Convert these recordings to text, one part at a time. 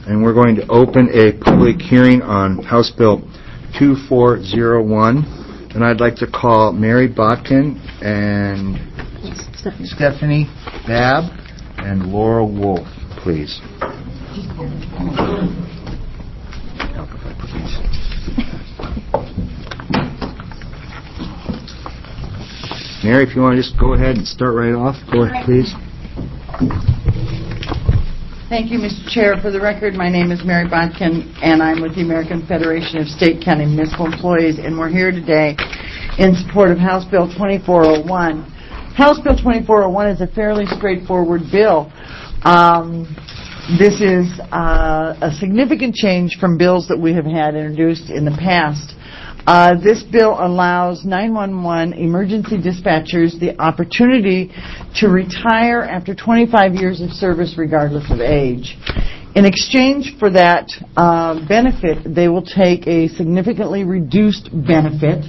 and we're going to open a public hearing on House Bill 2401. And I'd like to call Mary Botkin and Stephanie Babb and Laura Wolf, please. Mary, if you want to just go ahead and start right off. Go ahead, please. Thank you, Mr. Chair. For the record, my name is Mary Botkin, and I'm with the American Federation of State, County, Municipal Employees, and we're here today in support of House Bill 2401. House Bill 2401 is a fairly straightforward bill. This is a significant change from bills that we have had introduced in the past. This bill allows 911 emergency dispatchers the opportunity to retire after 25 years of service regardless of age. In exchange for that benefit, they will take a significantly reduced benefit,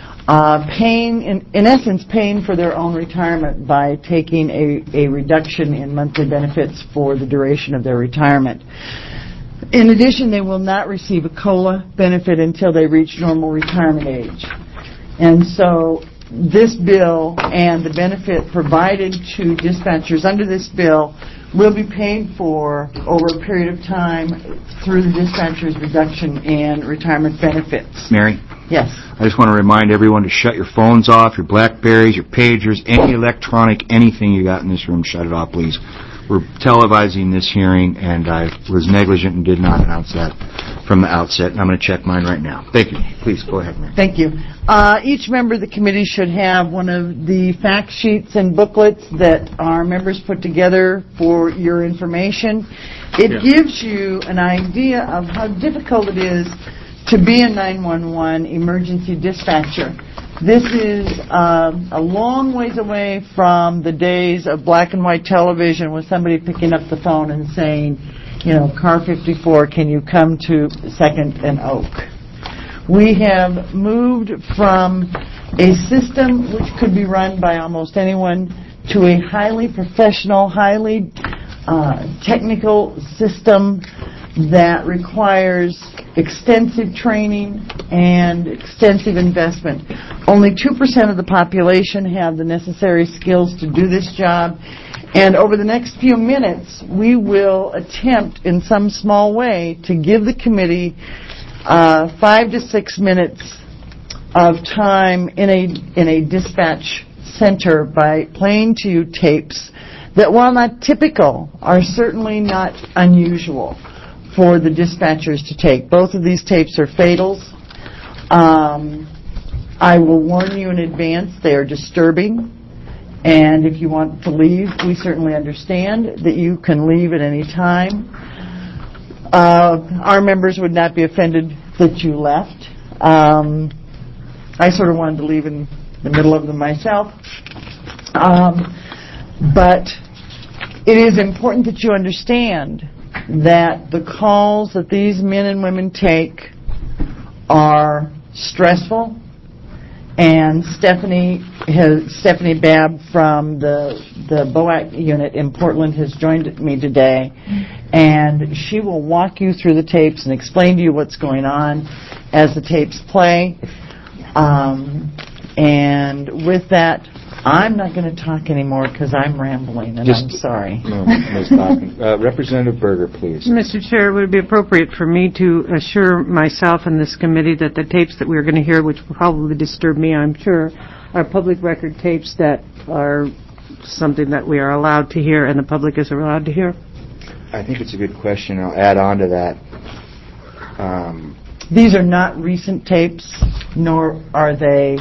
in essence paying for their own retirement by taking a reduction in monthly benefits for the duration of their retirement. In addition, they will not receive a COLA benefit until they reach normal retirement age. And so this bill and the benefit provided to dispatchers under this bill will be paid for over a period of time through the dispatcher's reduction in retirement benefits. Mary? Yes. I just want to remind everyone to shut your phones off, your Blackberries, your pagers, any electronic, anything you got in this room, shut it off, please. We're televising this hearing, and I was negligent and did not announce that from the outset, and I'm going to check mine right now. Thank you. Please, go ahead, Mary. Thank you. Each member of the committee should have one of the fact sheets and booklets that our members put together for your information. It gives you an idea of how difficult it is to be a 911 emergency dispatcher. This is a long ways away from the days of black and white television with somebody picking up the phone and saying, you know, car 54, can you come to 2nd and Oak? We have moved from a system which could be run by almost anyone to a highly professional, highly technical system that requires extensive training and extensive investment. Only 2% of the population have the necessary skills to do this job, and over the next few minutes we will attempt in some small way to give the committee 5 to 6 minutes of time in a dispatch center by playing to you tapes that, while not typical, are certainly not unusual for the dispatchers to take. Both of these tapes are fatals. I will warn you in advance, they are disturbing, and if you want to leave, we certainly understand that you can leave at any time. Our members would not be offended that you left. I sort of wanted to leave in the middle of them myself. But it is important that you understand that the calls that these men and women take are stressful, and Stephanie Babb from the BOAC unit in Portland has joined me today, and she will walk you through the tapes and explain to you what's going on as the tapes play. And with that, I'm not going to talk anymore because I'm rambling, and I'm sorry. No, Ms. Botkin. Representative Berger, please. Mr. Chair, it would be appropriate for me to assure myself and this committee that the tapes that we're going to hear, which will probably disturb me, I'm sure, are public record tapes that are something that we are allowed to hear and the public is allowed to hear. I think it's a good question. I'll add on to that. These are not recent tapes, nor are they...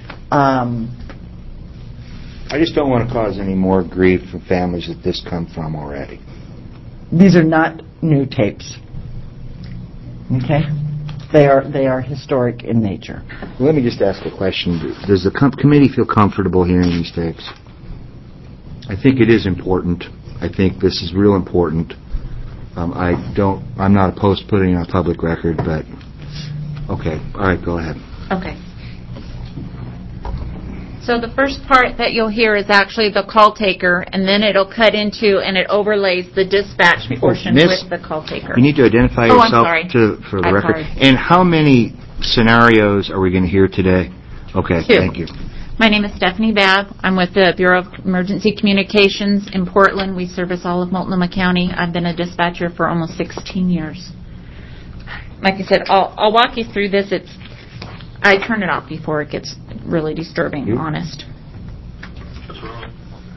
I just don't want to cause any more grief for families that this come from already. These are not new tapes. Okay? They are historic in nature. Well, let me just ask a question. Does the committee feel comfortable hearing these tapes? I think it is important. I think this is real important. I'm not opposed to putting it on public record, but okay. All right, go ahead. Okay. So the first part that you'll hear is actually the call taker, and then it'll cut into and it overlays the dispatch portion Miss, with the call taker. You need to identify Oh, I'm yourself sorry. for the I'm record. sorry. And how many scenarios are we going to hear today? Okay, 2. thank you. My name is Stephanie Babb. I'm with the Bureau of Emergency Communications in Portland. We service all of Multnomah County. I've been a dispatcher for almost 16 years. Like I said, I'll walk you through this. I turn it off before it gets really disturbing, honest. What's wrong?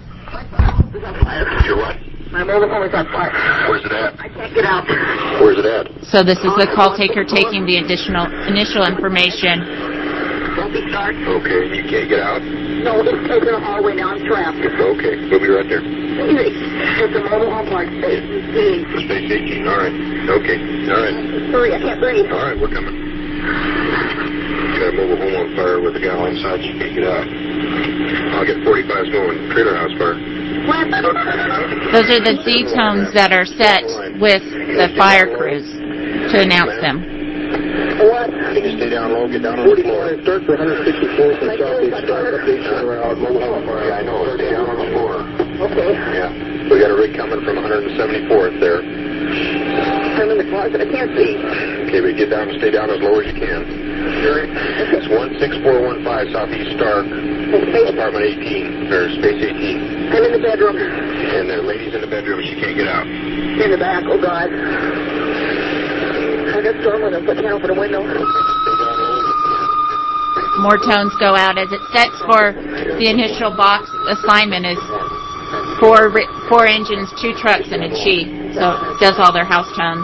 Your what? My mobile home is on fire. Where's it at? I can't get out. Where's it at? So this is the call taker taking the initial information. Don't be start. Okay, you can't get out? No, it's taking a hallway now. I'm trapped. Okay, we'll be right there. It's a mobile home park. Space 18. For Space 18, all right. Okay, all right. Hurry, I can't breathe. All right, we're coming. Got a mobile home on fire with a gal inside. She can't get out. I'll get 45s going. Trailer house fire. Those are the Z tones that are set with the fire crews to announce them. What? Can you stay down low? Get down on the floor. Start for 164 from southeast. Mobile home fire. Yeah, I know. Stay down on the floor. Okay. Yeah. We got a rig coming from 174th there. I'm in the closet. I can't see. Okay, but get down and stay down as low as you can. It's 16415 Southeast Stark, apartment 18, or space 18. I'm in the bedroom. And the lady's in the bedroom and she can't get out. In the back. Oh, God. I got storm windows. I can't open a window. More tones go out as it sets for the initial box assignment is 4 engines, 2 trucks, and a Chi. So it does all their house tones.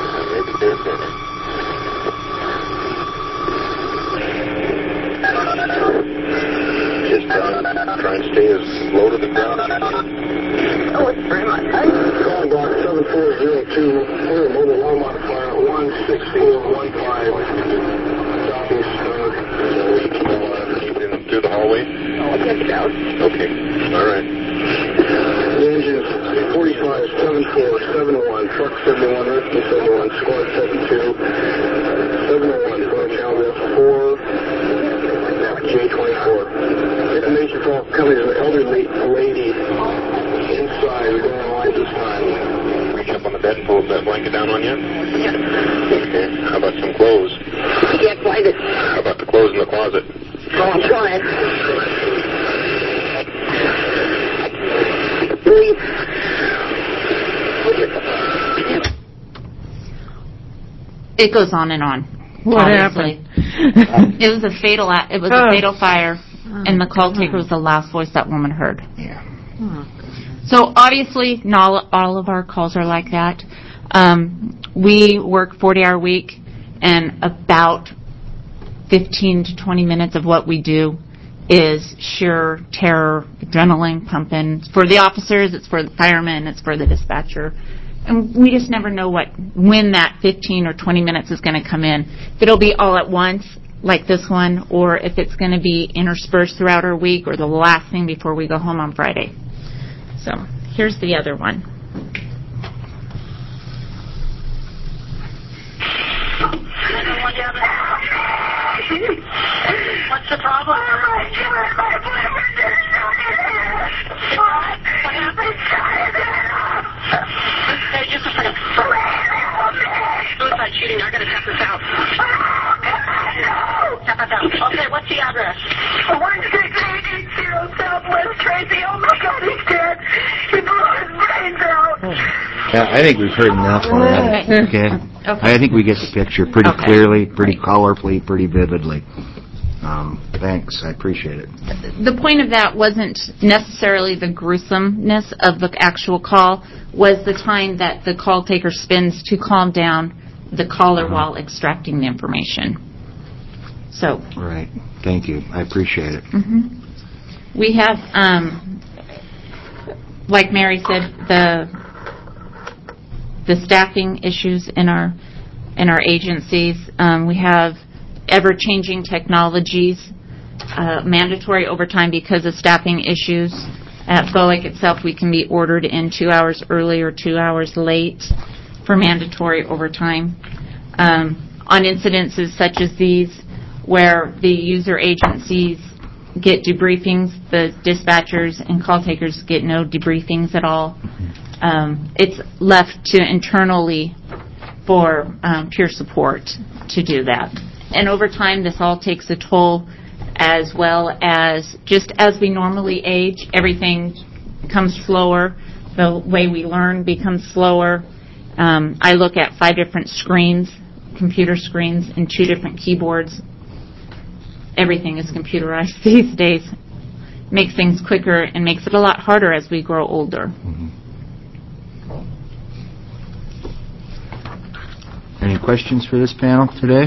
Just try and stay as low to the ground as you can. Oh, it's very much. Call block 7402. We're mobile home on fire 16415 Southeast Stark. So we keep in through the hallway? Oh, I can't get out. Okay. All right. The engines 457471, truck 71, rescue 71, squad 72, 701, front channel 4, J24. Information from coming to an elderly lady inside. We're going online this time. Reach up on the bed and pull that blanket down on you? Yeah. Okay. How about some clothes? I can't find it. How about the clothes in the closet? Oh, I'm trying. Breathe. It goes on and on. What obviously. happened? It was a fatal fire, and the call taker was the last voice that woman heard. Yeah. So obviously, not all of our calls are like that. We work 40-hour week, and about 15 to 20 minutes of what we do is sheer terror, adrenaline pumping. For the officers, it's for the firemen, it's for the dispatcher. And we just never know when that 15 or 20 minutes is going to come in. If it'll be all at once, like this one, or if it's going to be interspersed throughout our week, or the last thing before we go home on Friday. So here's the other one. What's the problem? What happened? Hey, just a second. Suicide shooting. I gotta tap this out. Tap this out. Okay, what's the address? 16880 Southwest Tracy. Oh my God, he's dead. He blew his brains out. Yeah, I think we've heard enough on that. Okay. I think we get the picture pretty clearly, pretty colorfully, pretty vividly. Thanks. I appreciate it. The point of that wasn't necessarily the gruesomeness of the actual call, was the time that the call taker spends to calm down the caller while extracting the information. So. Right. Thank you. I appreciate it. We have, like Mary said, the staffing issues in our agencies. We have ever-changing technologies, mandatory overtime because of staffing issues. At FOIC itself, we can be ordered in 2 hours early or 2 hours late for mandatory overtime. On incidences such as these, where the user agencies get debriefings. The dispatchers and call takers get no debriefings at all. It's left to internally for peer support to do that. And over time, this all takes a toll, as well as just as we normally age, everything becomes slower. The way we learn becomes slower. I look at 5 different screens, computer screens, and 2 different keyboards. Everything is computerized these days. Makes things quicker and makes it a lot harder as we grow older. Any questions for this panel today?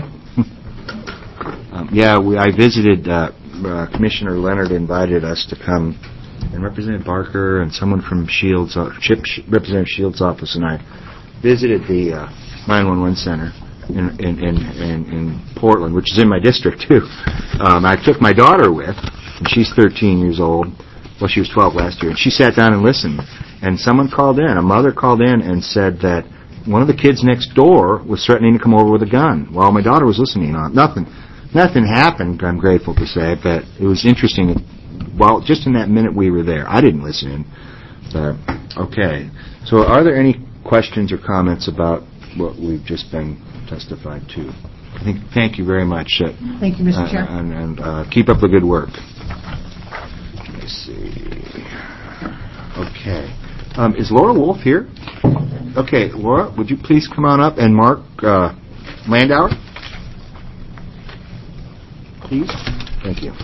I visited, Commissioner Leonard invited us to come, and Representative Barker and someone from Shields, Representative Shields' office, and I visited the 911 center in Portland, which is in my district, too. I took my daughter with, and she's 13 years old. Well, she was 12 last year, and she sat down and listened. And someone called in, a mother called in and said that one of the kids next door was threatening to come over with a gun while my daughter was listening. Nothing happened, I'm grateful to say, but it was interesting. Well, just in that minute we were there, I didn't listen in. Okay. So are there any questions or comments about what we've just been testified to? Thank you very much. Thank you, Mr. Chair. And keep up the good work. Let me see. Okay. Is Laura Wolf here? Okay, Laura, would you please come on up, and Mark Landauer? Please. Thank you.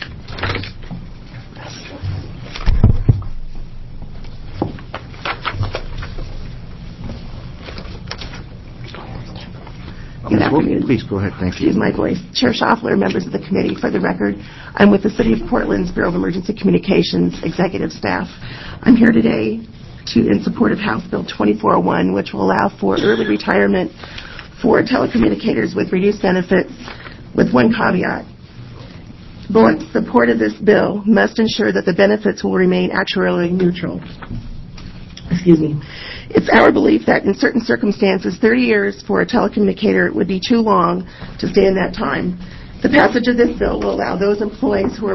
Good afternoon. Please go ahead. Thank you. Excuse my voice. Chair Schaffler, members of the committee, for the record, I'm with the City of Portland's Bureau of Emergency Communications executive staff. I'm here today in support of House Bill 2401, which will allow for early retirement for telecommunicators with reduced benefits, with one caveat. BOEC's support of this bill must ensure that the benefits will remain actuarially neutral. Excuse me. It's our belief that in certain circumstances, 30 years for a telecommunicator would be too long to stay in that time. The passage of this bill will allow those employees who are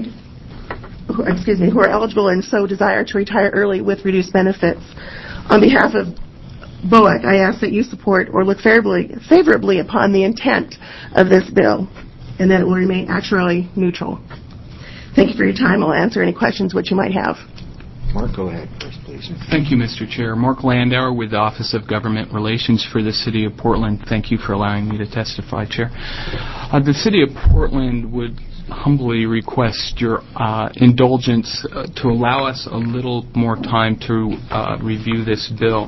eligible and so desire to retire early with reduced benefits. On behalf of BOEC, I ask that you support or look favorably upon the intent of this bill, and that it will remain actuarially neutral. Thank you for your time. I'll answer any questions which you might have. Mark, go ahead first, please. Thank you, Mr. Chair. Mark Landauer with the Office of Government Relations for the City of Portland. Thank you for allowing me to testify, Chair. The City of Portland would humbly request your indulgence to allow us a little more time to review this bill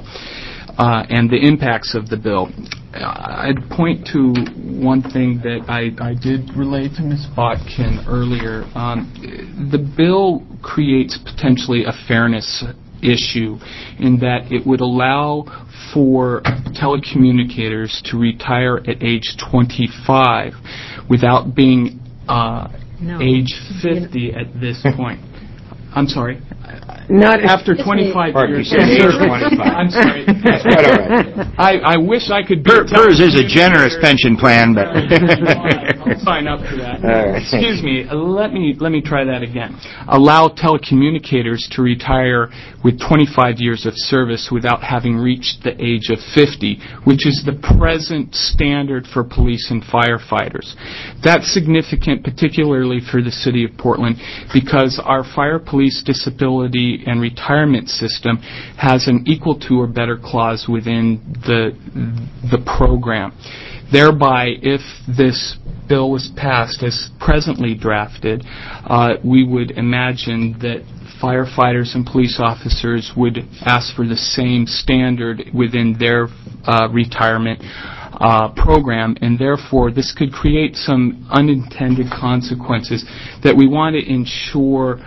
and the impacts of the bill. I'd point to one thing that I did relate to Ms. Botkin earlier. The bill creates potentially a fairness issue in that it would allow for telecommunicators to retire at age 25 without being age 50 at this point. I'm sorry. Not after 25 years. Age 25. I'm sorry. That's quite all right. I wish I could be. Hers is a generous pension plan, but I'll sign up for that. Right. Excuse me. Let me try that again. Allow telecommunicators to retire with 25 years of service without having reached the age of 50, which is the present standard for police and firefighters. That's significant, particularly for the City of Portland, because our fire police disability and retirement system has an equal to or better clause within the program. Thereby, if this bill was passed as presently drafted, we would imagine that firefighters and police officers would ask for the same standard within their retirement program, and therefore this could create some unintended consequences that we want to ensure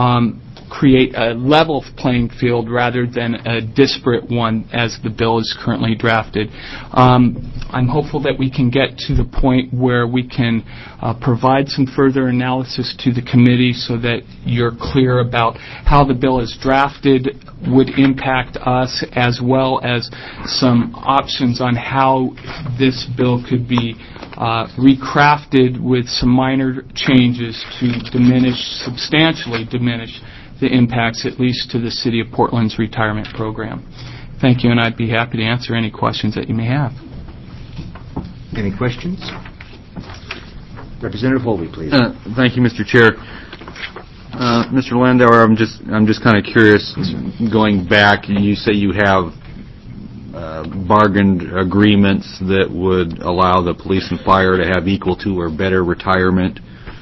create a level playing field rather than a disparate one as the bill is currently drafted. I'm hopeful that we can get to the point where we can provide some further analysis to the committee so that you're clear about how the bill is drafted would impact us, as well as some options on how this bill could be recrafted with some minor changes to substantially diminish the impacts, at least to the City of Portland's retirement program. Thank you, and I'd be happy to answer any questions that you may have. Any questions? Representative Holby, please. Thank you, Mr. Chair. Mr. Landauer, I'm just kind of curious. Going back, you say you have bargained agreements that would allow the police and fire to have equal to or better retirement.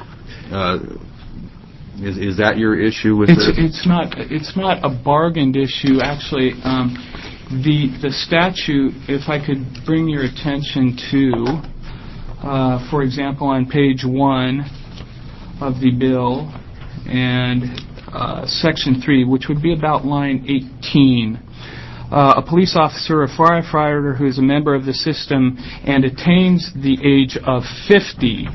Is that your issue with this? It's not a bargained issue. Actually, the statute, if I could bring your attention to, for example, on page 1 of the bill and section 3, which would be about line 18. A police officer or firefighter who is a member of the system and attains the age of 50,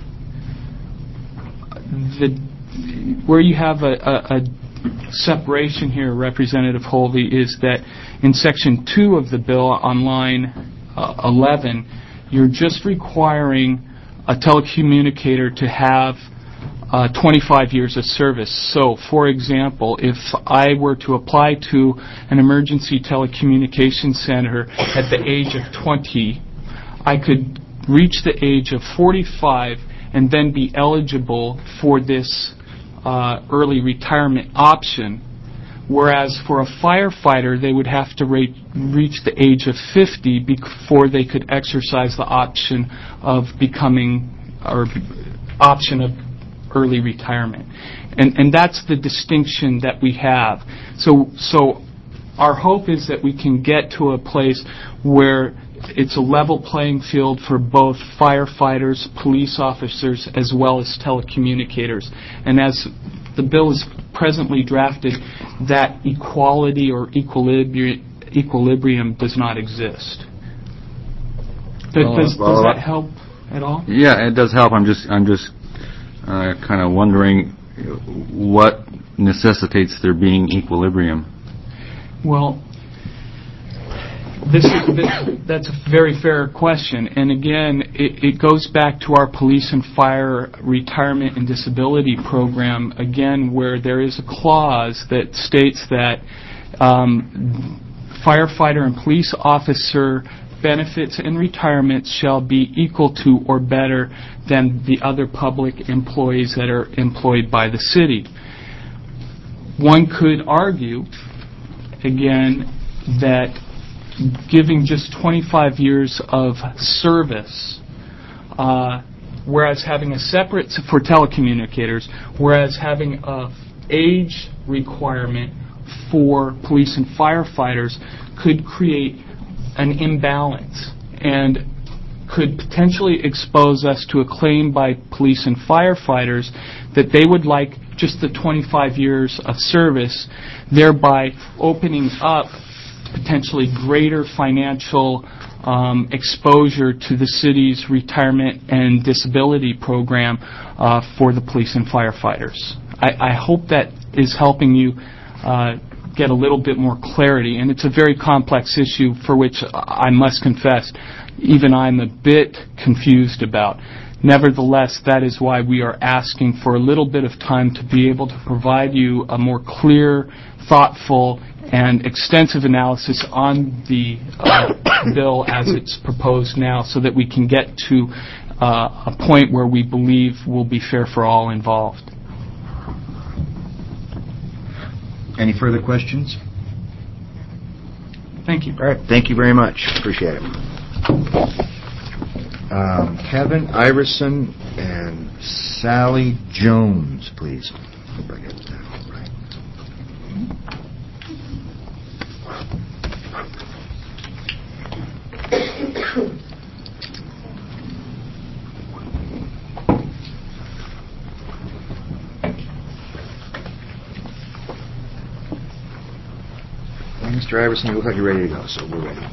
where you have a separation here, Representative Holby, is that in section 2 of the bill on line 11, you're just requiring a telecommunicator to have 25 years of service. So, for example, if I were to apply to an emergency telecommunications center at the age of 20, I could reach the age of 45 and then be eligible for this early retirement option. Whereas for a firefighter, they would have to reach the age of 50 before they could exercise the option of early retirement. And that's the distinction that we have. So our hope is that we can get to a place where it's a level playing field for both firefighters, police officers, as well as telecommunicators. And as the bill is presently drafted, that equality or equilibrium does not exist. Does that help at all? Yeah, it does help. I'm just kind of wondering what necessitates there being equilibrium. Well, that's a very fair question. And again, it goes back to our police and fire retirement and disability program, again, where there is a clause that states that firefighter and police officer benefits and retirements shall be equal to or better than the other public employees that are employed by the city. One could argue, again, that giving just 25 years of service, whereas having a separate for telecommunicators, whereas having a age requirement for police and firefighters could create an imbalance and could potentially expose us to a claim by police and firefighters that they would like just the 25 years of service, thereby opening up potentially greater financial exposure to the city's retirement and disability program for the police and firefighters. I hope that is helping you get a little bit more clarity, and it's a very complex issue for which I must confess even I'm a bit confused about. Nevertheless, that is why we are asking for a little bit of time to be able to provide you a more clear, thoughtful, and extensive analysis on the bill as it's proposed now, so that we can get to a point where we believe will be fair for all involved. Any further questions? Thank you. All right. Thank you very much. Appreciate it. Kevin Iverson and Sally Jones, please. Hope I get that right. Mr. Iverson, you look like you're ready to go, so we're ready.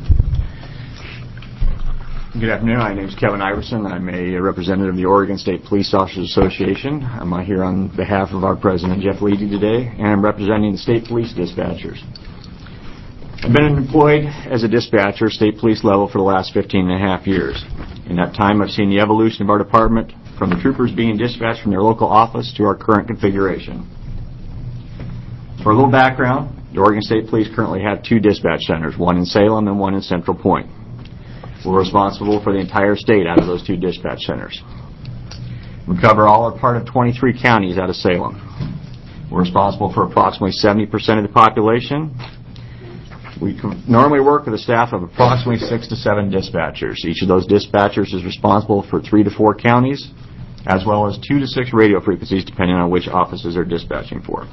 Good afternoon. My name is Kevin Iverson. I'm a representative of the Oregon State Police Officers Association. I'm here on behalf of our president, Jeff Leedy, today, and I'm representing the state police dispatchers. I've been employed as a dispatcher, state police level, for the last 15 and a half years. In that time, I've seen the evolution of our department from the troopers being dispatched from their local office to our current configuration. For a little background, the Oregon State Police currently have 2 dispatch centers, one in Salem and one in Central Point. We're responsible for the entire state out of those 2 dispatch centers. We cover all or part of 23 counties out of Salem. We're responsible for approximately 70% of the population. We normally work with a staff of approximately 6 to 7 dispatchers. Each of those dispatchers is responsible for 3 to 4 counties, as well as 2 to 6 radio frequencies, depending on which offices they're dispatching for.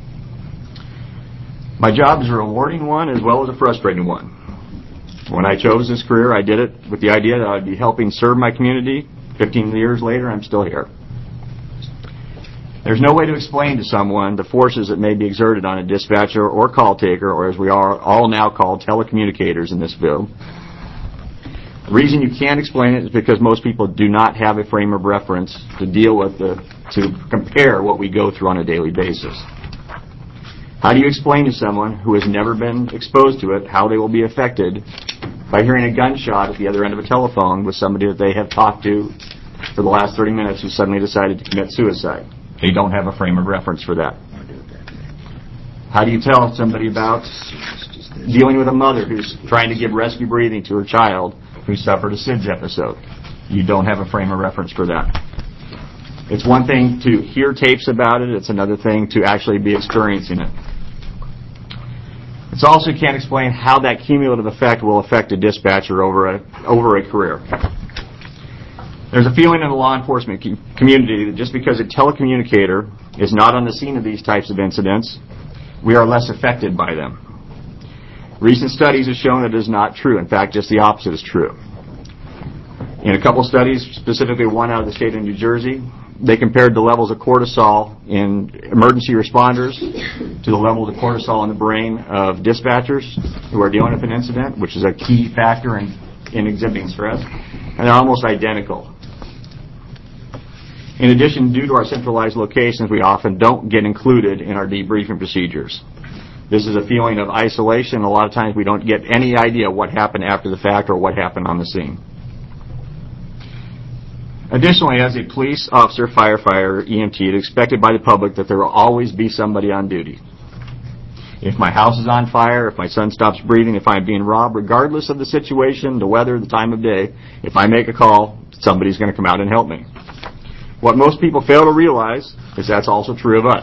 My job is a rewarding one as well as a frustrating one. When I chose this career, I did it with the idea that I'd be helping serve my community. 15 years later, I'm still here. There's no way to explain to someone the forces that may be exerted on a dispatcher or call taker, or as we are all now called, telecommunicators in this field. The reason you can't explain it is because most people do not have a frame of reference to deal with to compare what we go through on a daily basis. How do you explain to someone who has never been exposed to it how they will be affected by hearing a gunshot at the other end of a telephone with somebody that they have talked to for the last 30 minutes who suddenly decided to commit suicide? They don't have a frame of reference for that. How do you tell somebody about dealing with a mother who's trying to give rescue breathing to her child who suffered a SIDS episode? You don't have a frame of reference for that. It's one thing to hear tapes about it. It's another thing to actually be experiencing it. It's also can't explain how that cumulative effect will affect a dispatcher over a career. There's a feeling in the law enforcement community that just because a telecommunicator is not on the scene of these types of incidents, we are less affected by them. Recent studies have shown that it is not true. In fact, just the opposite is true. In a couple studies, specifically one out of the state of New Jersey, they compared the levels of cortisol in emergency responders to the level of cortisol in the brain of dispatchers who are dealing with an incident, which is a key factor in exhibiting stress, and they're almost identical. In addition, due to our centralized locations, we often don't get included in our debriefing procedures. This is a feeling of isolation. A lot of times we don't get any idea what happened after the fact or what happened on the scene. Additionally, as a police officer, firefighter, EMT, it is expected by the public that there will always be somebody on duty. If my house is on fire, if my son stops breathing, if I'm being robbed, regardless of the situation, the weather, the time of day, if I make a call, somebody's going to come out and help me. What most people fail to realize is that's also true of us.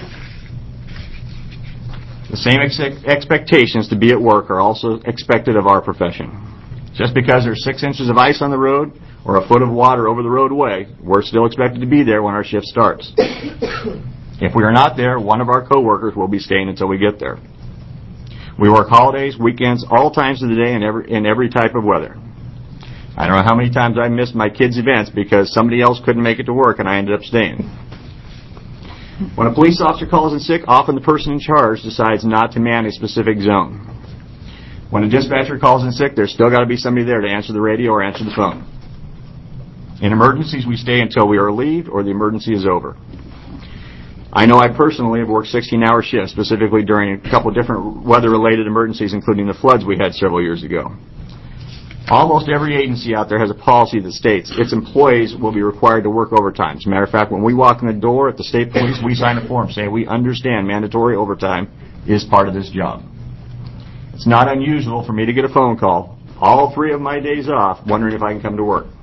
The same expectations to be at work are also expected of our profession. Just because there's 6 inches of ice on the road or a foot of water over the roadway, we're still expected to be there when our shift starts. If we are not there, one of our coworkers will be staying until we get there. We work holidays, weekends, all times of the day, in every type of weather. I don't know how many times I missed my kids' events because somebody else couldn't make it to work and I ended up staying. When a police officer calls in sick, often the person in charge decides not to man a specific zone. When a dispatcher calls in sick, there's still got to be somebody there to answer the radio or answer the phone. In emergencies, we stay until we are relieved or the emergency is over. I know I personally have worked 16-hour shifts, specifically during a couple of different weather-related emergencies, including the floods we had several years ago. Almost every agency out there has a policy that states its employees will be required to work overtime. As a matter of fact, when we walk in the door at the state police, we sign a form saying we understand mandatory overtime is part of this job. It's not unusual for me to get a phone call all 3 of my days off wondering if I can come to work.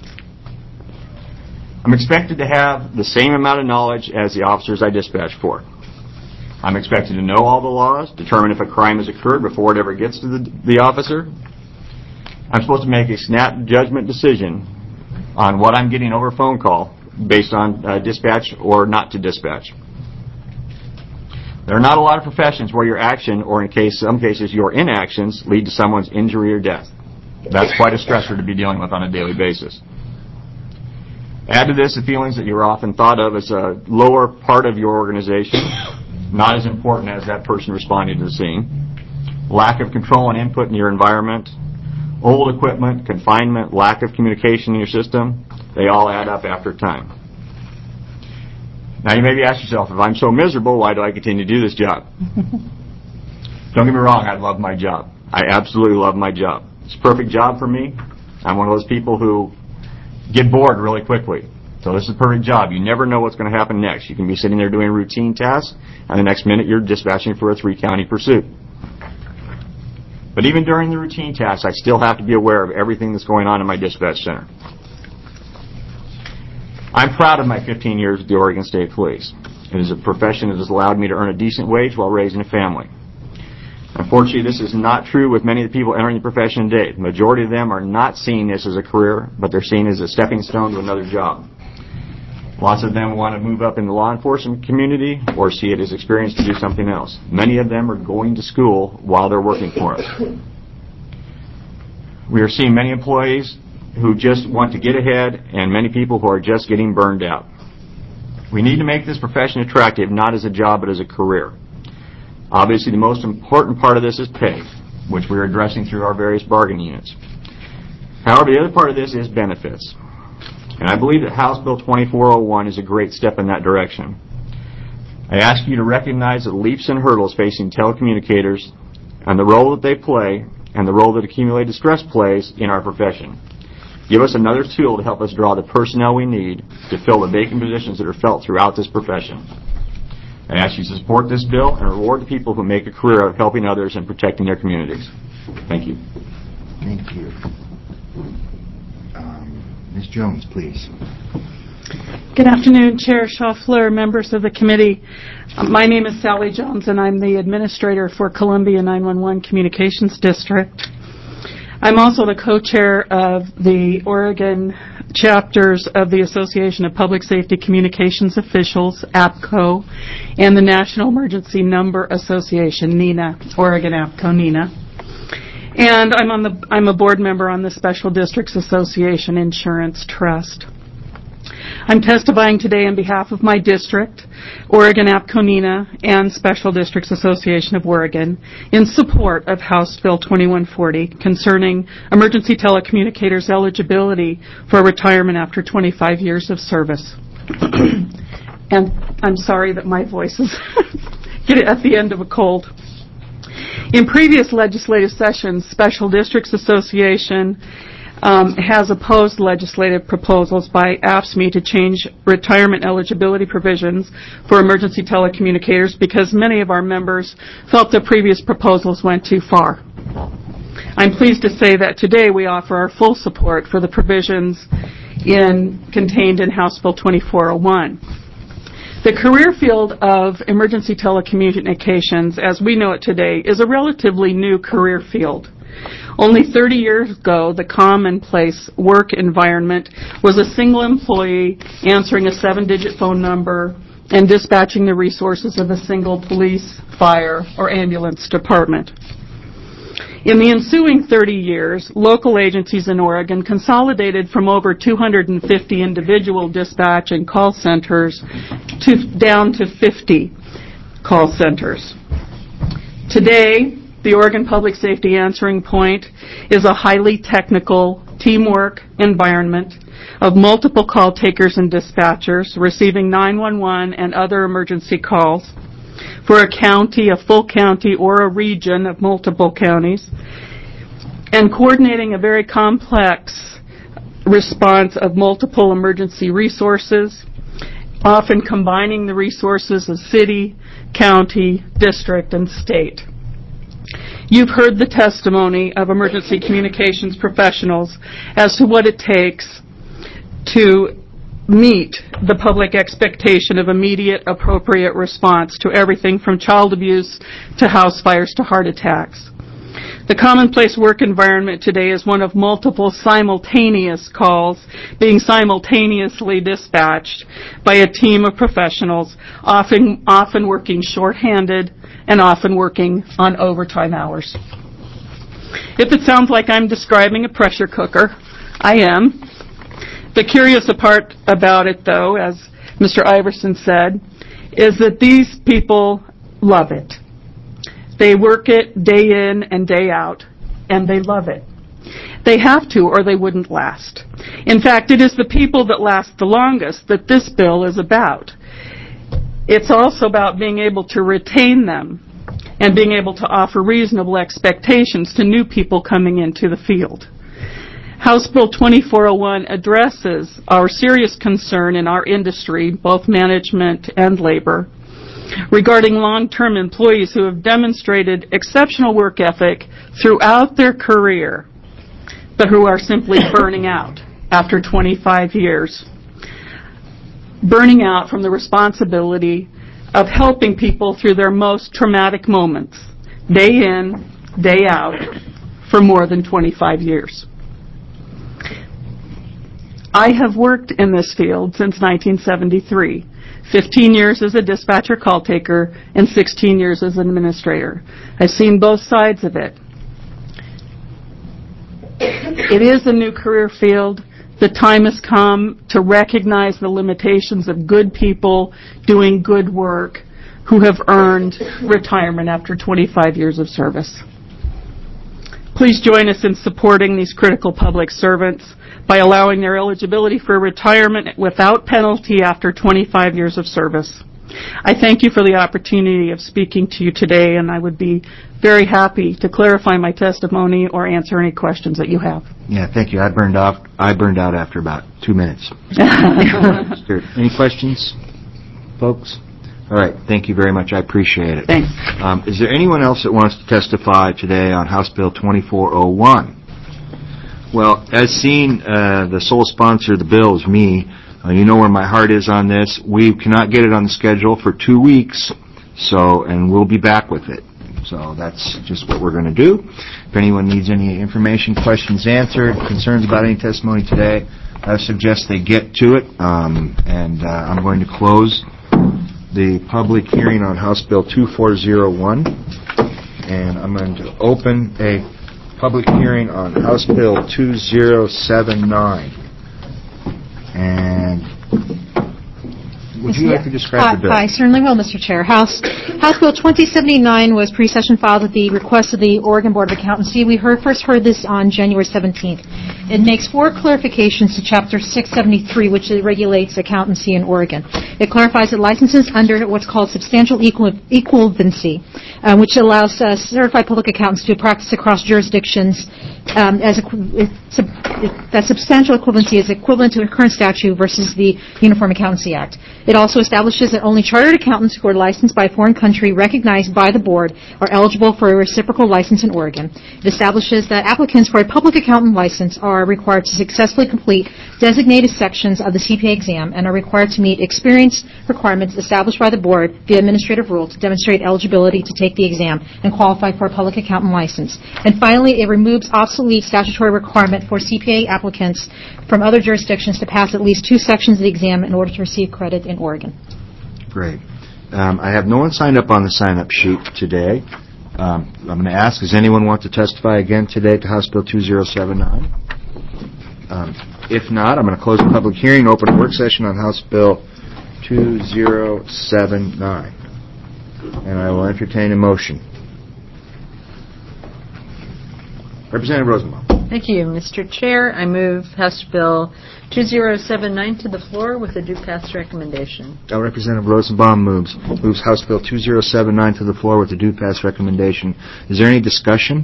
I'm expected to have the same amount of knowledge as the officers I dispatch for. I'm expected to know all the laws, determine if a crime has occurred before it ever gets to the officer. I'm supposed to make a snap judgment decision on what I'm getting over a phone call based on dispatch or not to dispatch. There are not a lot of professions where your action, or in some cases your inactions, lead to someone's injury or death. That's quite a stressor to be dealing with on a daily basis. Add to this the feelings that you're often thought of as a lower part of your organization, not as important as that person responding to the scene, lack of control and input in your environment, old equipment, confinement, lack of communication in your system, they all add up after time. Now you maybe ask yourself, if I'm so miserable, why do I continue to do this job? Don't get me wrong, I love my job. I absolutely love my job. It's a perfect job for me. I'm one of those people who get bored really quickly. So this is a perfect job. You never know what's going to happen next. You can be sitting there doing routine tasks, and the next minute you're dispatching for a 3-county pursuit. But even during the routine tasks, I still have to be aware of everything that's going on in my dispatch center. I'm proud of my 15 years with the Oregon State Police. It is a profession that has allowed me to earn a decent wage while raising a family. Unfortunately, this is not true with many of the people entering the profession today. The majority of them are not seeing this as a career, but they're seeing it as a stepping stone to another job. Lots of them want to move up in the law enforcement community or see it as experience to do something else. Many of them are going to school while they're working for us. We are seeing many employees who just want to get ahead and many people who are just getting burned out. We need to make this profession attractive, not as a job, but as a career. Obviously, the most important part of this is pay, which we're addressing through our various bargaining units. However, the other part of this is benefits. And I believe that House Bill 2401 is a great step in that direction. I ask you to recognize the leaps and hurdles facing telecommunicators and the role that they play and the role that accumulated distress plays in our profession. Give us another tool to help us draw the personnel we need to fill the vacant positions that are felt throughout this profession. I ask you to support this bill and reward the people who make a career of helping others and protecting their communities. Thank you. Thank you. Ms. Jones, please. Good afternoon, Chair Schaffler, members of the committee. My name is Sally Jones, and I'm the administrator for Columbia 911 Communications District. I'm also the co-chair of the Oregon chapters of the Association of Public Safety Communications Officials, APCO, and the National Emergency Number Association, NENA, Oregon APCO, NENA. And I'm a board member on the Special Districts Association Insurance Trust. I'm testifying today on behalf of my district, Oregon APCO NENA, and Special Districts Association of Oregon in support of House Bill 2140 concerning emergency telecommunicators' eligibility for retirement after 25 years of service. And I'm sorry that my voice is at the end of a cold. In previous legislative sessions, Special Districts Association has opposed legislative proposals by AFSCME to change retirement eligibility provisions for emergency telecommunicators because many of our members felt the previous proposals went too far. I'm pleased to say that today we offer our full support for the provisions contained in House Bill 2401. The career field of emergency telecommunications, as we know it today, is a relatively new career field. Only 30 years ago, the commonplace work environment was a single employee answering a 7-digit phone number and dispatching the resources of a single police, fire, or ambulance department. In the ensuing 30 years, local agencies in Oregon consolidated from over 250 individual dispatch and call centers down to 50 call centers. Today, the Oregon Public Safety Answering Point is a highly technical teamwork environment of multiple call takers and dispatchers receiving 911 and other emergency calls for a county, a full county, or a region of multiple counties, and coordinating a very complex response of multiple emergency resources, often combining the resources of city, county, district, and state. You've heard the testimony of emergency communications professionals as to what it takes to meet the public expectation of immediate, appropriate response to everything from child abuse to house fires to heart attacks. The commonplace work environment today is one of multiple simultaneous calls being simultaneously dispatched by a team of professionals, often working shorthanded and often working on overtime hours. If it sounds like I'm describing a pressure cooker, I am. The curious part about it, though, as Mr. Iverson said, is that these people love it. They work it day in and day out, and they love it. They have to, or they wouldn't last. In fact, it is the people that last the longest that this bill is about. It's also about being able to retain them and being able to offer reasonable expectations to new people coming into the field. House Bill 2401 addresses our serious concern in our industry, both management and labor, regarding long-term employees who have demonstrated exceptional work ethic throughout their career, but who are simply burning out after 25 years. Burning out from the responsibility of helping people through their most traumatic moments, day in, day out, for more than 25 years. I have worked in this field since 1973, 15 years as a dispatcher call taker and 16 years as an administrator. I've seen both sides of it. It is a new career field. The time has come to recognize the limitations of good people doing good work who have earned retirement after 25 years of service. Please join us in supporting these critical public servants by allowing their eligibility for retirement without penalty after 25 years of service. I thank you for the opportunity of speaking to you today, and I would be very happy to clarify my testimony or answer any questions that you have. Yeah, thank you. I burned out after about 2 minutes. Any questions, folks? All right. Thank you very much. I appreciate it. Thanks. Is there anyone else that wants to testify today on House Bill 2401? Well, as seen, the sole sponsor of the bill is me. You know where my heart is on this. We cannot get it on the schedule for 2 weeks, and we'll be back with it. So that's just what we're going to do. If anyone needs any information, questions answered, concerns about any testimony today, I suggest they get to it. I'm going to close the public hearing on House Bill 2401, and I'm going to open a public hearing on House Bill 2079. And would you like to describe the bill? I certainly will, Mr. Chair. House Bill 2079 was pre-session filed at the request of the Oregon Board of Accountancy. We first heard this on January 17th. It makes 4 clarifications to Chapter 673, which regulates accountancy in Oregon. It clarifies that licenses under what's called substantial equivalency, which allows certified public accountants to practice across jurisdictions. That substantial equivalency is equivalent to a current statute versus the Uniform Accountancy Act. It also establishes that only chartered accountants who are licensed by a foreign country recognized by the board are eligible for a reciprocal license in Oregon. It establishes that applicants for a public accountant license are required to successfully complete designated sections of the CPA exam and are required to meet experience requirements established by the board via administrative rule to demonstrate eligibility to take the exam and qualify for a public accountant license. And finally, it removes obsolete statutory requirement for CPA applicants from other jurisdictions to pass at least 2 sections of the exam in order to receive credit in Oregon. Great. I have no one signed up on the sign-up sheet today. I'm going to ask, does anyone want to testify again today to House Bill 2079? If not, I'm going to close the public hearing and open a work session on House Bill 2079. And I will entertain a motion. Representative Rosenbaum. Thank you, Mr. Chair. I move House Bill 2079 to the floor with a due pass recommendation. Representative Rosenbaum moves House Bill 2079 to the floor with a due pass recommendation. Is there any discussion?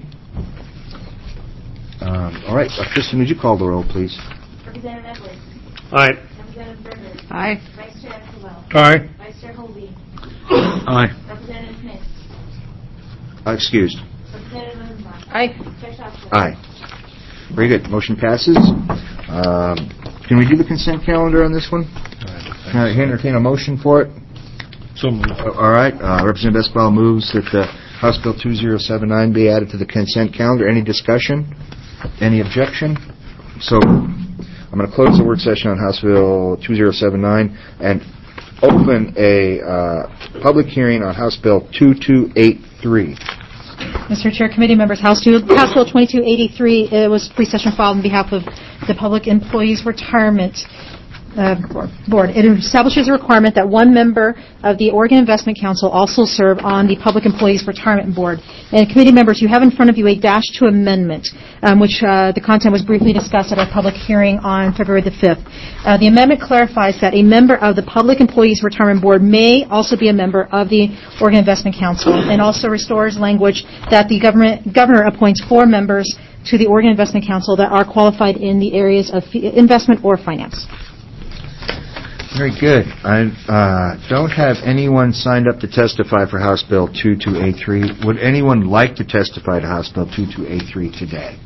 All right. Kristen, would you call the roll, please? Representative Edwards. Aye. Representative Berger. Aye. Vice Chair Colwell. Aye. Vice Chair Holby. Aye. Representative Smith. Excused. Representative Rosenbaum. Aye. Chair Schaffler. Aye. Very good. Motion passes. Can we do the consent calendar on this one? Can I entertain a motion for it? So moved. All right. Representative Esquivel moves that House Bill 2079 be added to the consent calendar. Any discussion? Any objection? So I'm going to close the work session on House Bill 2079 and open a public hearing on House Bill 2283. Mr. Chair, committee members, House Bill 2283 was pre-session filed on behalf of the Public Employees Retirement Board. It establishes a requirement that one member of the Oregon Investment Council also serve on the Public Employees Retirement Board. And committee members, you have in front of you a -2 amendment, which the content was briefly discussed at our public hearing on February the 5th. The amendment clarifies that a member of the Public Employees Retirement Board may also be a member of the Oregon Investment Council, and also restores language that the governor appoints 4 members to the Oregon Investment Council that are qualified in the areas of investment or finance. Very good. I don't have anyone signed up to testify for House Bill 2283. Would anyone like to testify to House Bill 2283 today?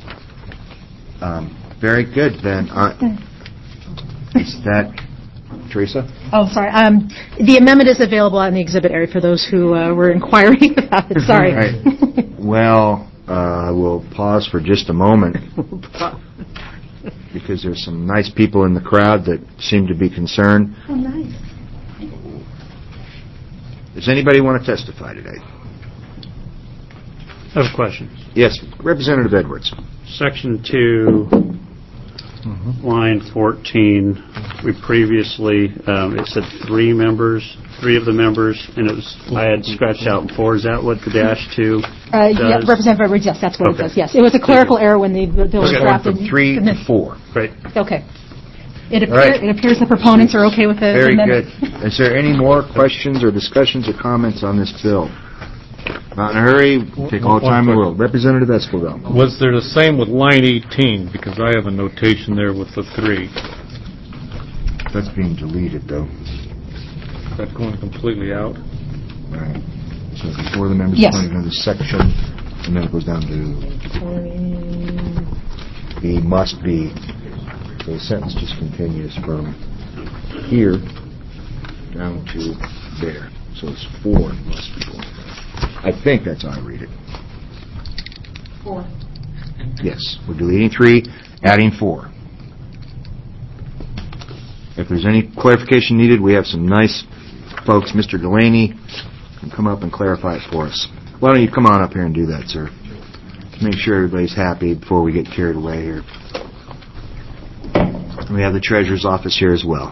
Very good, then. Is that Teresa? Oh, sorry. The amendment is available on the exhibit area for those who were inquiring about it. Sorry. Right. Well, we'll pause for just a moment because there's some nice people in the crowd that seem to be concerned. Oh, nice. Does anybody want to testify today? I have a question. Yes, Representative Edwards. Section 2, line 14, we previously, it said 3 of the members, and I had scratched out 4. Is that what the -2 does? Yeah, Representative Edwards, yes, that's what Okay. it does. Yes, it was a clerical error when the bill was Going drafted. from 3 to 4. Great. Okay. It right. appears the proponents are okay with the Very amendment. good. Is there any more questions or discussions or comments on this bill? Not in a hurry. Take all the time in the world. Representative Esquivel. Was there the same with line 18? Because I have a notation there with the 3. That's being deleted, though. That's going completely out. Right. So before the members Yes. appointed under section, and then it goes down to be must be. So the sentence just continues from here down to there. So it's 4 must be. I think that's how I read it. 4. Yes, we're deleting 3, adding 4. If there's any clarification needed, we have some nice folks. Mr. Delaney can come up and clarify it for us. Why don't you come on up here and do that, sir? Make sure everybody's happy before we get carried away here. We have the Treasurer's Office here as well.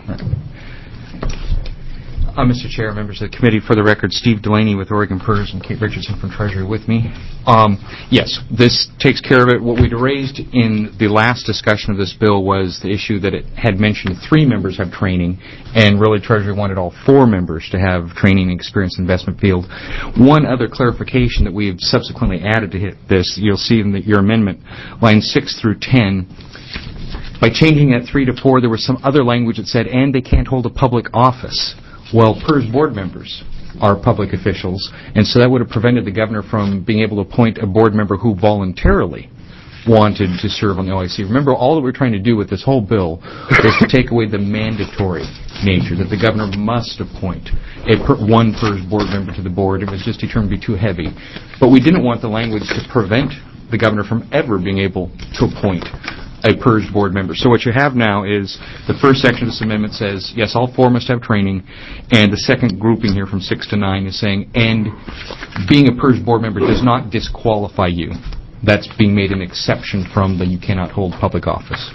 Mr. Chair, members of the committee, for the record, Steve Delaney with Oregon PERS and Kate Richardson from Treasury with me. Yes, this takes care of it. What we'd raised in the last discussion of this bill was the issue that it had mentioned 3 members have training, and really Treasury wanted all 4 members to have training and experience in the investment field. One other clarification that we have subsequently added to this, you'll see in your amendment, lines 6 through 10, by changing that 3 to 4, there was some other language that said, and they can't hold a public office. Well, PERS board members are public officials, and so that would have prevented the governor from being able to appoint a board member who voluntarily wanted to serve on the OIC. Remember, all that we're trying to do with this whole bill is to take away the mandatory nature, that the governor must appoint one PERS board member to the board. It was just determined to be too heavy. But we didn't want the language to prevent the governor from ever being able to appoint a PERS board member. So what you have now is the first section of this amendment says, yes, all 4 must have training, and the second grouping here from 6 to 9 is saying, and being a PERS board member does not disqualify you. That's being made an exception from the you cannot hold public office.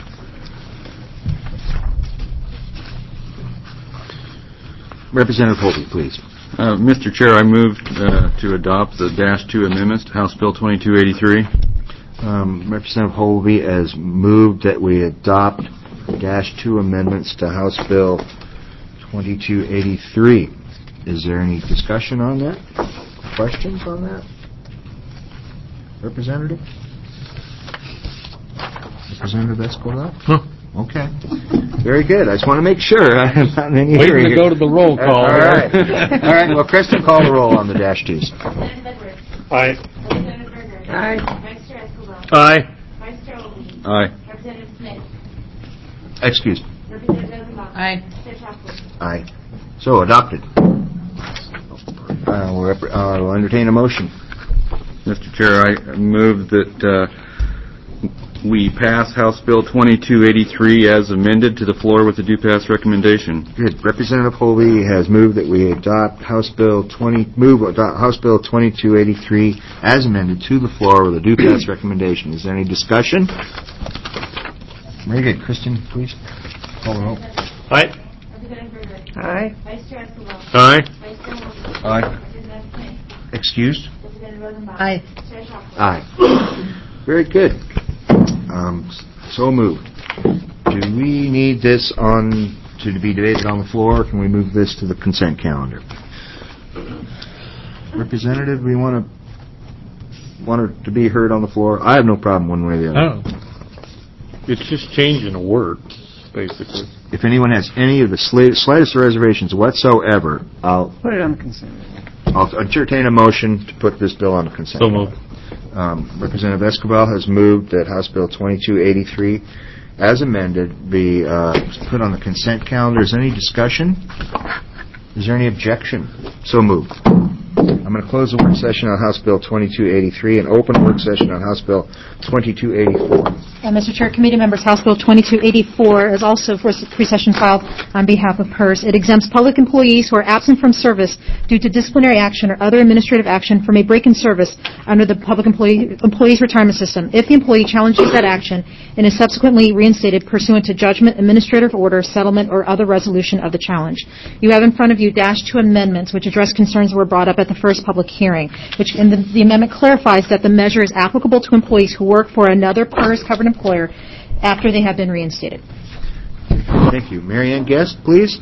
Representative Holby, please. Mr. Chair, I move to adopt the -2 amendments to House Bill 2283. Representative Holby has moved that we adopt -2 amendments to House Bill 2283. Is there any discussion on that? Questions on that? Representative? Representative Escobar? Okay. Very good. I just want to make sure. I'm not in any Waiting hurry to here. go to the roll call. All right. All right. Well, Kristen, call the roll on the -2s. Representative Edwards. Aye. Representative Berger. Aye. Vice Chair Escobar. Aye. Vice Chair Olney. Aye. Representative Smith. Excuse. Representative Rosenbach. Aye. Chair Chocolate. Aye. So, adopted. We'll entertain a motion. Mr. Chair, I move that we pass House Bill 2283 as amended to the floor with a due pass recommendation. Good. Representative Holby has moved that we adopt House Bill 2283 as amended to the floor with a due pass recommendation. Is there any discussion? Very good. Kristen, please call the roll. Aye. Representative Berger. Aye. Vice Chair Escobar. Aye. Vice Chair Olney. Aye. Representative Smith. Excused? Representative Rosenbach. Aye. Chair Chocolate. Aye. Very good. So moved. Do we need this to be debated on the floor, or can we move this to the consent calendar? Representative, we want to want to be heard on the floor? I have no problem one way or the other. Oh. It's just changing a word, basically. If anyone has any of the slightest reservations whatsoever, I'll Put it on consent. I'll entertain a motion to put this bill on the consent. So moved. Representative Escobar has moved that House Bill 2283, as amended, be put on the consent calendar. Is there any discussion? Is there any objection? So moved. I'm going to close the work session on House Bill 2283 and open work session on House Bill 2284. And Mr. Chair, committee members, House Bill 2284 is also for pre-session filed on behalf of PERS. It exempts public employees who are absent from service due to disciplinary action or other administrative action from a break in service under the Public Employees Retirement System if the employee challenges that action and is subsequently reinstated pursuant to judgment, administrative order, settlement, or other resolution of the challenge. You have in front of you -2 amendments which address concerns that were brought up at the first public hearing. The amendment clarifies that the measure is applicable to employees who work for another PERS-covered employer after they have been reinstated. Thank you. Mary Ann Guest, please.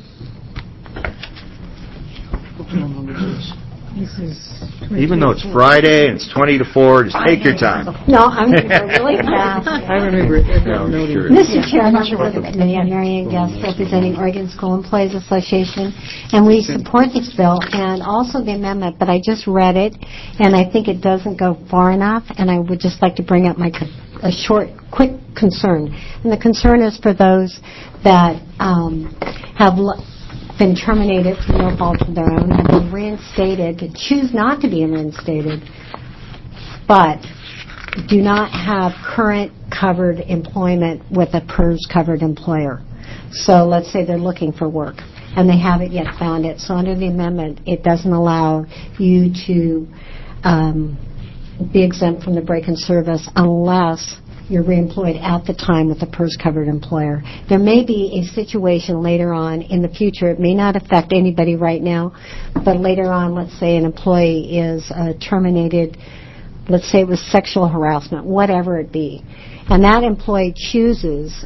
Even though it's Friday and it's 20 to 4, just take your time. No, I'm going to go really fast. I remember it. Mr. Chair, members of the committee, I'm Mary Ann Guest, representing Oregon School Employees Association, and we support this bill and also the amendment, but I just read it, and I think it doesn't go far enough, and I would just like to bring up a short, quick concern. And the concern is for those that have been terminated for no fault of their own, have been reinstated, to choose not to be reinstated, but do not have current covered employment with a PERS covered employer. So let's say they're looking for work and they haven't yet found it. So under the amendment, it doesn't allow you to be exempt from the break in service unless you're reemployed at the time with a PERS-covered employer. There may be a situation later on in the future. It may not affect anybody right now, but later on, let's say an employee is terminated, let's say it was sexual harassment, whatever it be, and that employee is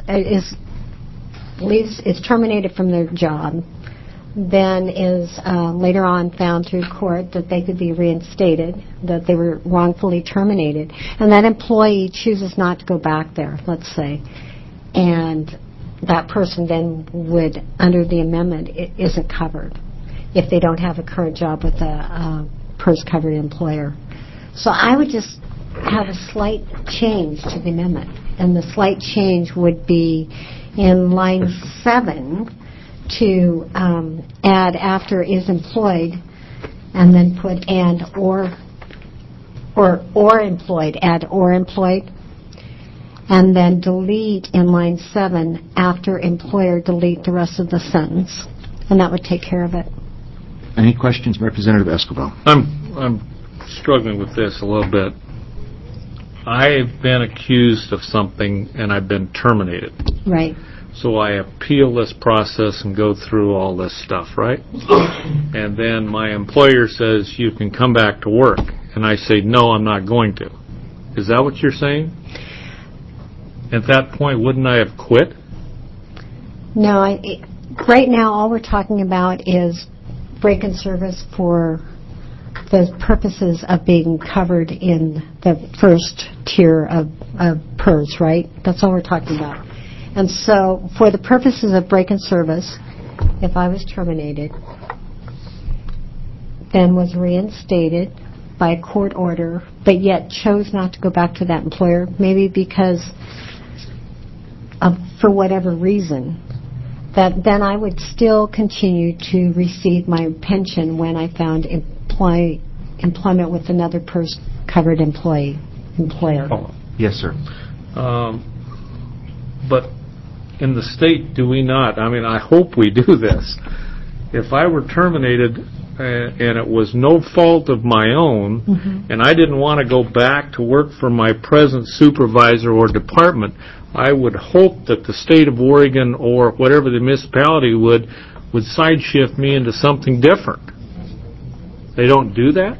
terminated from their job, then is later on found through court that they could be reinstated, that they were wrongfully terminated, and that employee chooses not to go back there, let's say, and that person then would, under the amendment, isn't covered if they don't have a current job with a PERS-covered employer. So I would just have a slight change to the amendment, and the slight change would be in line 7, to add after is employed, and then put and or employed, add or employed, and then delete in line 7 after employer, delete the rest of the sentence, and that would take care of it. Any questions, Representative Escobar? I'm struggling with this a little bit. I've been accused of something and I've been terminated. Right. So I appeal this process and go through all this stuff, right? And then my employer says, you can come back to work. And I say, no, I'm not going to. Is that what you're saying? At that point, wouldn't I have quit? No, right now all we're talking about is break in service for the purposes of being covered in the first tier of PERS, right? That's all we're talking about. And so, for the purposes of break in service, if I was terminated, then was reinstated by a court order, but yet chose not to go back to that employer, maybe because of, for whatever reason, that then I would still continue to receive my pension when I found employment with another PERS-covered employer. Oh. Yes, sir. But in the state, do we not? I mean, I hope we do this. If I were terminated and it was no fault of my own, and I didn't want to go back to work for my present supervisor or department, I would hope that the state of Oregon or whatever the municipality would side shift me into something different. They don't do that?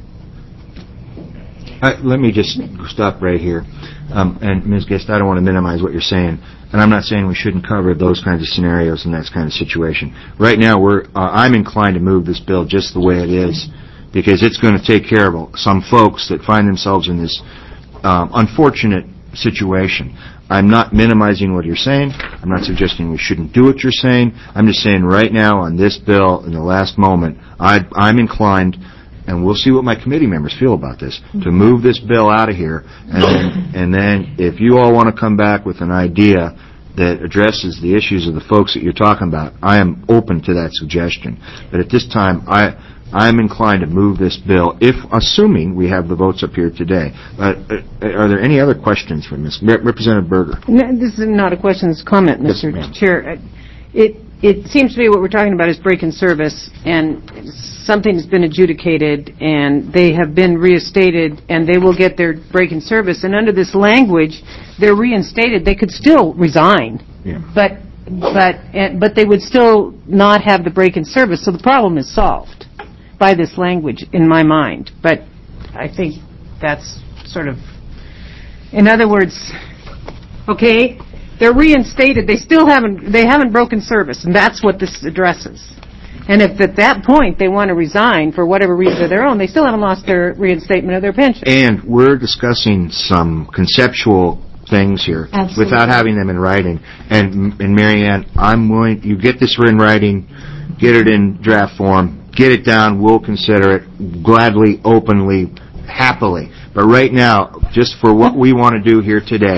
Let me just stop right here. And Ms. Guest, I don't want to minimize what you're saying, and I'm not saying we shouldn't cover those kinds of scenarios and that kind of situation. Right now, I'm inclined to move this bill just the way it is because it's going to take care of some folks that find themselves in this unfortunate situation. I'm not minimizing what you're saying. I'm not suggesting we shouldn't do what you're saying. I'm just saying right now on this bill, in the last moment, I'm inclined, and we'll see what my committee members feel about this, to move this bill out of here, and then if you all want to come back with an idea that addresses the issues of the folks that you're talking about, I am open to that suggestion. But at this time, I'm inclined to move this bill, assuming we have the votes up here today. Are there any other questions from Representative Berger? No, this is not a question, it's a comment, Mr. Chair. It seems to me what we're talking about is break in service, and something has been adjudicated, and they have been reinstated, and they will get their break in service. And under this language, they're reinstated. They could still resign, but they would still not have the break in service. So the problem is solved by this language, in my mind. But I think that's sort of, in other words, okay, they're reinstated. They haven't broken service, and that's what this addresses. And if at that point they want to resign for whatever reason of their own, they still haven't lost their reinstatement of their pension. And we're discussing some conceptual things here without having them in writing. And Mary Ann, I'm willing, you get this in writing, get it in draft form, get it down, we'll consider it gladly, openly, happily. But right now, just for what we want to do here today,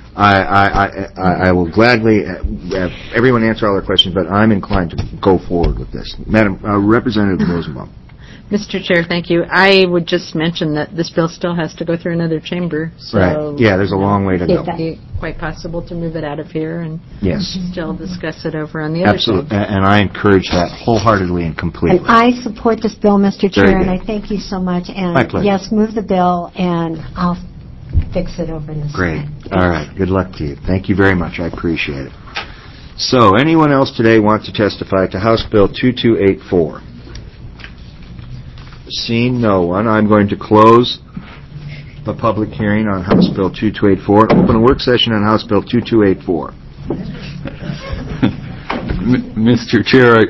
I will gladly have everyone answer all their questions, but I'm inclined to go forward with this. Madam Representative Rosenbaum. Mr. Chair, thank you. I would just mention that this bill still has to go through another chamber. So right. Yeah, there's a long way to go. It would be quite possible to move it out of here and still discuss it over on the other side. Absolutely. And I encourage that wholeheartedly and completely. And I support this bill, Mr. Chair, Very good. and I thank you so much. And my pleasure. Yes, move the bill, and I'll fix it over in the Great. Senate. All right. Good luck to you. Thank you very much. I appreciate it. So, anyone else today want to testify to House Bill 2284? Seeing no one, I'm going to close the public hearing on House Bill 2284 and open a work session on House Bill 2284. Mr. Chair,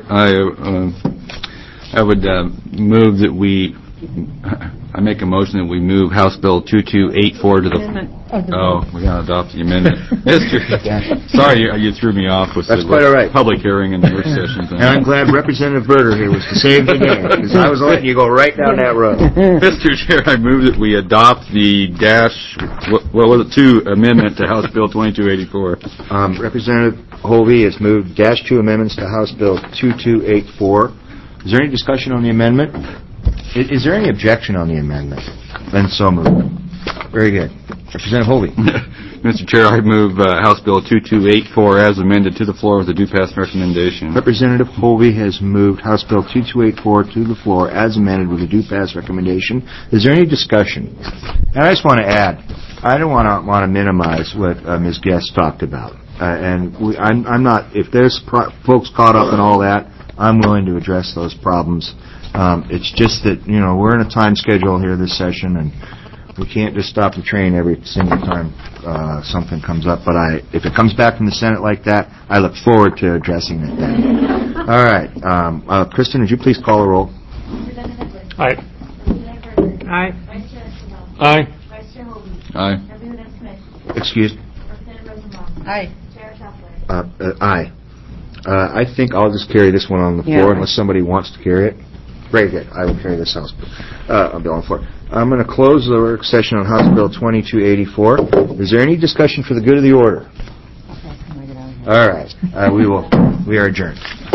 I would move that I make a motion that we move House Bill 2284 to the... Oh, we're going to adopt the amendment. Sorry, you threw me off with That's the quite all right. public hearing and the work session thing. And I'm glad Representative Berger here was to save the day, because I was letting you go right down that road. Mr. Chair, I move that we adopt the -2 amendment to House Bill 2284. Representative Hovey has moved -2 amendments to House Bill 2284. Is there any discussion on the amendment? Is there any objection on the amendment? Then so moved. Very good. Representative Hovey. Mr. Chair, I move House Bill 2284 as amended to the floor with a due pass recommendation. Representative Hovey has moved House Bill 2284 to the floor as amended with a due pass recommendation. Is there any discussion? And I just want to add, I don't want to minimize what Ms. Guest talked about. I'm not, if there's folks caught up in all that, I'm willing to address those problems. It's just that, we're in a time schedule here this session, and we can't just stop the train every single time something comes up. But if it comes back from the Senate like that, I look forward to addressing it then. All right. Kristen, would you please call the roll? Aye. Aye. Vice Chair Esquivel. Aye. Vice Chair Hovey. Aye. Representative Smith. Excuse? Representative Rosenbaum. Aye. Chair Schaffler. Aye. I think I'll just carry this one on the floor unless somebody wants to carry it. Very good. I will carry this House bill on the floor. I'm going to close the work session on House Bill 2284. Is there any discussion for the good of the order? All right. We are adjourned.